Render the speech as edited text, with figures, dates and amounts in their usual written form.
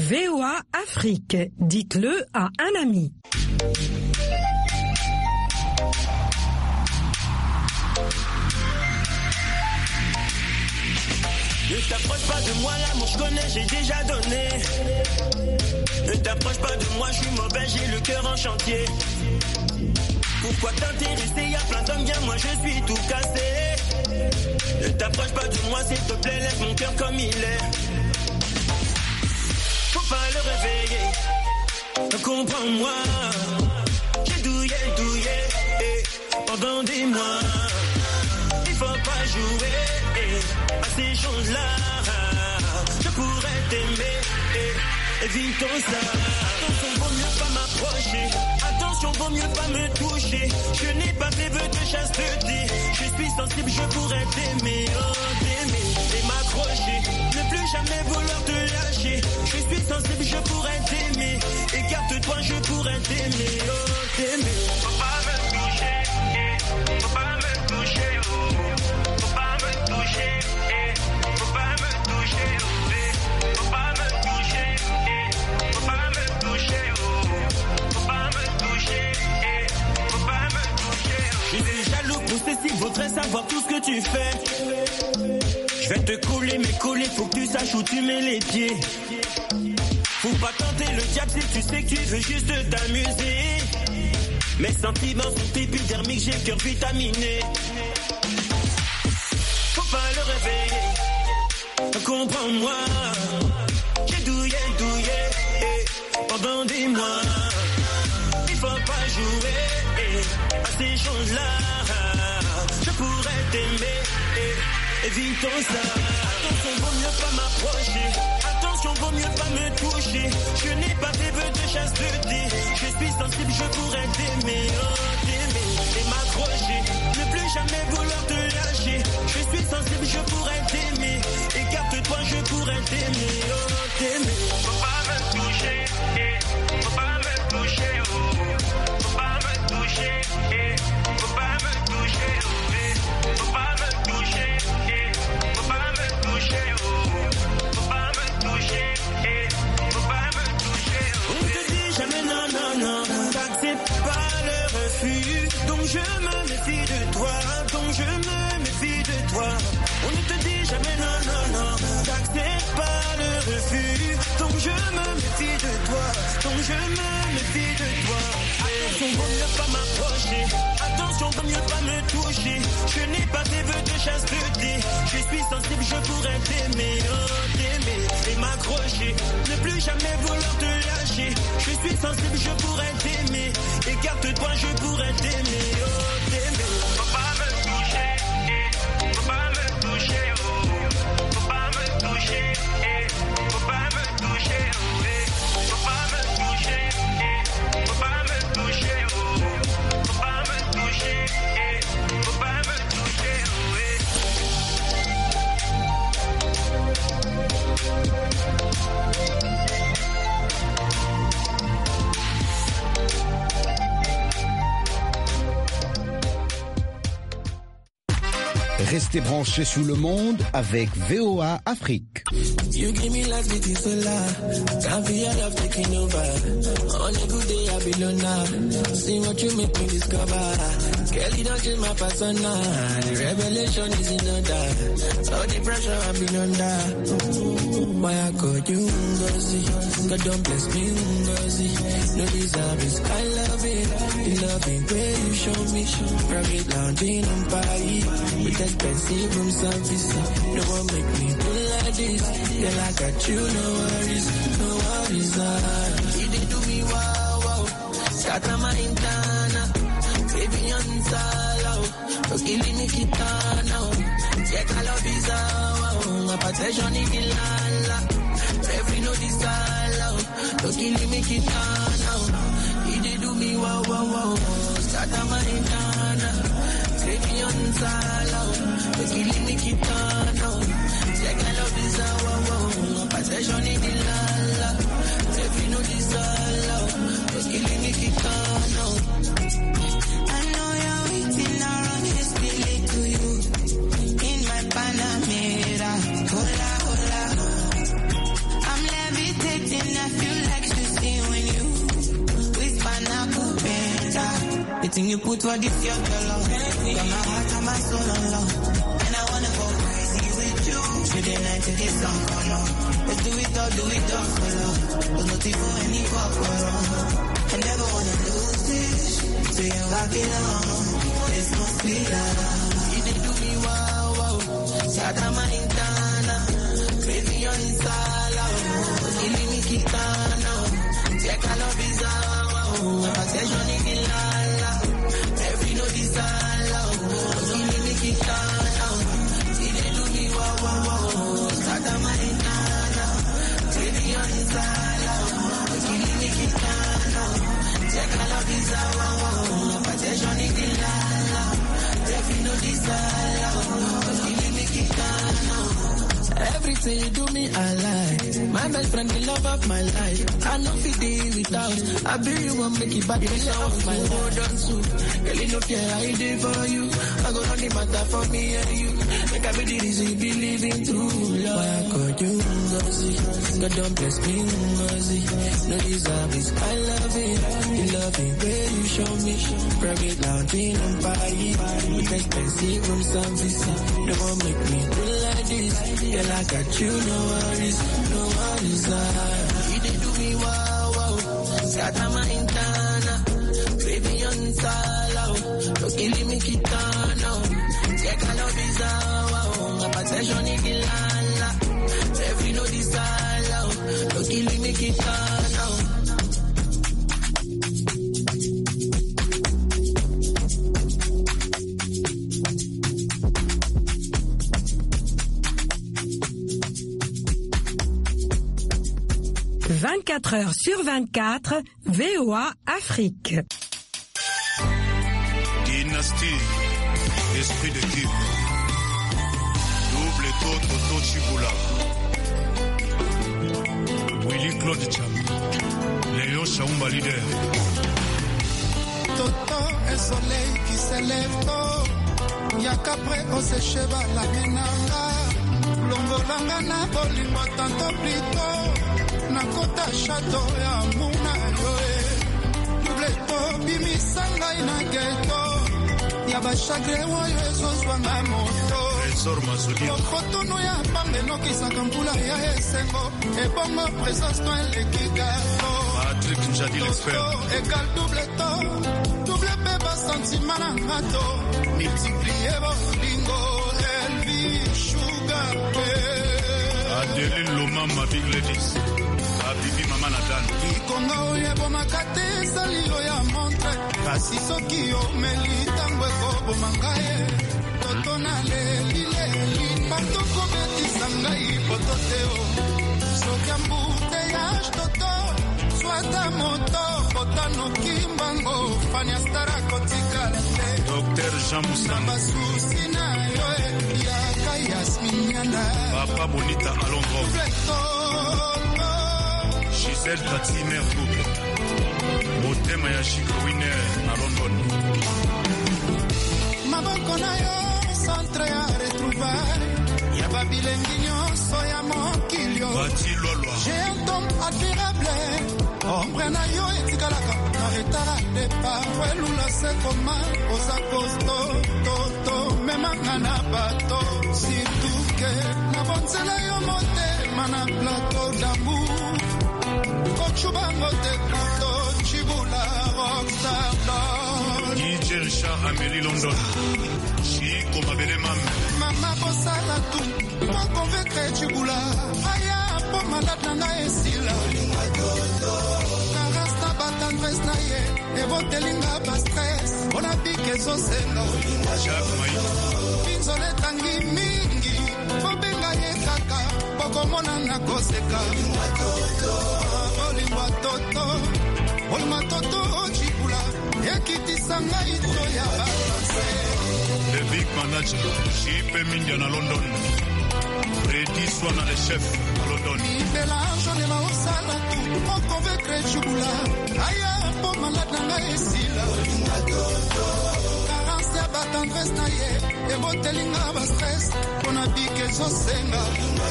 VOA Afrique. Dites-le à un ami. Ne t'approche pas de moi, l'amour je connais, j'ai déjà donné. Ne t'approche pas de moi, je suis mauvais, j'ai le cœur en chantier. Pourquoi t'intéresser, y'a plein d'hommes, bien moi je suis tout cassé. Ne t'approche pas de moi, s'il te plaît, laisse mon cœur comme il est. Faut pas le réveiller, comprends-moi. J'ai douillé, pendant des mois. Il faut pas jouer à ces choses-là. Je pourrais t'aimer, évitons ça. Attention, vaut mieux pas m'approcher. Attention, vaut mieux pas me toucher. Je n'ai pas fait vœu de chasteté. Je suis sensible, je pourrais t'aimer, t'aimer et m'accrocher. Ne plus jamais vouloir te lâcher. Je suis sensible, je pourrais t'aimer. Écarte-toi, je pourrais t'aimer, t'aimer. Faut pas me toucher, faut pas me toucher, faut pas me toucher, faut pas me toucher, faut pas me toucher, faut pas me toucher, faut pas me toucher, faut pas me toucher. Je suis jaloux, possessif, voudrais savoir tout ce que tu fais. Je vais te coller, mais coller, faut que tu saches où tu mets les pieds. Faut pas tenter le diable si tu sais que tu veux juste t'amuser. Mes sentiments sont épidermiques, j'ai le cœur vitaminé. Faut pas le réveiller, comprends-moi. J'ai douillé, pendant des mois. Il faut pas jouer à ces choses-là. Je pourrais t'aimer, évitons ça. Attention, vaut mieux pas m'approcher. Attention, vaut mieux pas me toucher. Je n'ai pas fait vœu de chasteté. Je suis sensible, je pourrais t'aimer, t'aimer et m'accrocher. Ne plus jamais vouloir te lâcher. Je suis sensible, je pourrais t'aimer. Écarte-toi, je pourrais t'aimer, t'aimer. Faut pas me toucher, faut pas me toucher, faut pas me toucher, faut pas me toucher, faut pas me toucher, faut pas me toucher, faut pas me toucher, faut pas me toucher. On te dit jamais non, non, non, t'acceptes pas le refus. Donc je me méfie de toi, donc je me méfie de toi. On ne te dit jamais non, non, non, t'acceptes pas le refus. Donc je me méfie de toi, donc je me méfie de toi. Attention, vaut mieux pas m'approcher. Attention, vaut mieux pas me toucher. Je n'ai pas fait vœu de chasteté. Je suis sensible, je pourrais t'aimer, t'aimer et m'accrocher. Ne plus jamais vouloir te lâcher. Je suis sensible, je pourrais t'aimer. Écarte-toi, je pourrais t'aimer, t'aimer. Faut pas me toucher, faut pas me toucher, faut pas me toucher, faut pas me toucher, faut pas me toucher, faut pas me toucher, faut pas me toucher, faut pas me toucher, Restez branchés sous le monde avec VOA Afrique. You give me life, it is so loud. Can't feel your love taking over. On a good day, I be loner. See what you make me discover. Girl, you don't change my persona. The revelation is in order. All the pressure I've been under. Why I call you Ngozi? God don't bless me, Ngozi. No deserve is I love it. The loving way you show me. Private lounging in Paris. With expensive room service. No one make me do like this. Girl, I got you, no worries. No worries, You did do me wow, wow. Scatter my intana. Baby, on salo. No killing me, kitana. Check I love is wow. My protection in the lala. Every no desire. No killing me, kitana. You did do me wow, wow, wow. Scatter my intana. Baby, on salo. No killing me, kitana. Check I love is wow. Possession in the lala. Every no desire. Just killing me, kitana. I know you're waiting around, just feeling to you. In my Panamera, hola, hola. I'm levitating now. Everything you put for this your girl. Got my heart and my soul on love. And I wanna go crazy with you. Through the night till the sun come out. Let's do it all for love. There's nothing for any corporal. I never wanna lose this. So you rock it on. It's no sweet love. You did do me wow, wow. Satama intana. Crazy on insala. Killing me kitana. Check a love is wow. Attention in the lala. Every no desala. Killing me kitana. You did do me wow, wow, wow. Satama intana. Crazy on insala. Killing me kitana. Check a love is wow. Attention in the lala. Every no desala. Killing me kitana. Everything you do me, I like. My best friend, the love of my life. I know fit day without. I be you one make it back in the of my hold on to. Girl, you know care I did for you. I go on the matter for me and you. Make I be the reason you believe in true love. Why I call you Ngozi? God don't bless me Ngozi. No deserve is I love it. You love it where you show me. Private lounge in Empire. With expensive room service. They won't make me do like this. Girl, I got you, no worries, no worries. You did do me wow, wow. Satama intana, baby on sala. No killing me kitana. Check a love is wow. Attention in the lala. Every no desala. No killing me kitana. 24 heures sur 24, VOA Afrique. Dynastie, esprit d'équipe. Double Toto Chibula. Willy Claude Cham. Léo Chaumba leader. Toto et soleil qui s'élève tôt. Y'a qu'après on se cheva la menanga. Longolanga na bolingo tanto plito. Nakota château ya muna yoe. Double to bimisanga ina geto. Yaba chagre woyo ezozwa na moto. Okotono ya pambe noki sakampula ya esengo. Ebongo présence no elekigato. Patrick Njadi l'expert. Égal double to. Double beba sentiment na ngato. Multiplier bolingo. Elvi sugar Adeline Loma, ma big ladies. Bibi Mama Nathan. Ikonga oyebo makate salilo ya montre. Kasi soki omeli tango ekobo mangaye. Toto na leli. Parto kobetisa ngai pototeo. Soki ambuteyage toto. Swata moto. Botano kimbango. Fanya stara kotikala. Docteur Jean Moussanga. Basusi na yoe. Yaka Yasmin Yanda. Papa Bonita à Londres. Gisèle Tati Mercoupe. Motema ya Chico Winner à London. Maboko na yo centre ya retrouvaille. Ya babilengi nyonso ya mokilio. Bati Lolwa. J'ai un tom admirable. Ombre na yo etikalaka. Na retard de départ. Elula se koma. Osa posto. Toto. Memanga na bato. Surtout que na bonzela yo motema na plateau d'amour. Kochubango te kuto chibula rockstar DJ Richard Amélie London. Chico Mabele Mam. Mama bosala tu Moko vekre chibula Aya po malade na esila Karasta batandres na ye Evo telinga ba stress Ona pike zo senga Jacques Maï. Pinzole tangi mingi Bobenga ye kaka Boko mona na koseka Olingwa toto Olingwa toto chibula Ekitisa ngai to ya balance. Le big manager, Chipe Mindia na London. Freddy Swana le chef à London. Mélange de ma osala tu, on convaincre chibula. Aya po malade na esila. Carence ya batandres na ye, ebo telinga ba stress, on a dit que so senga.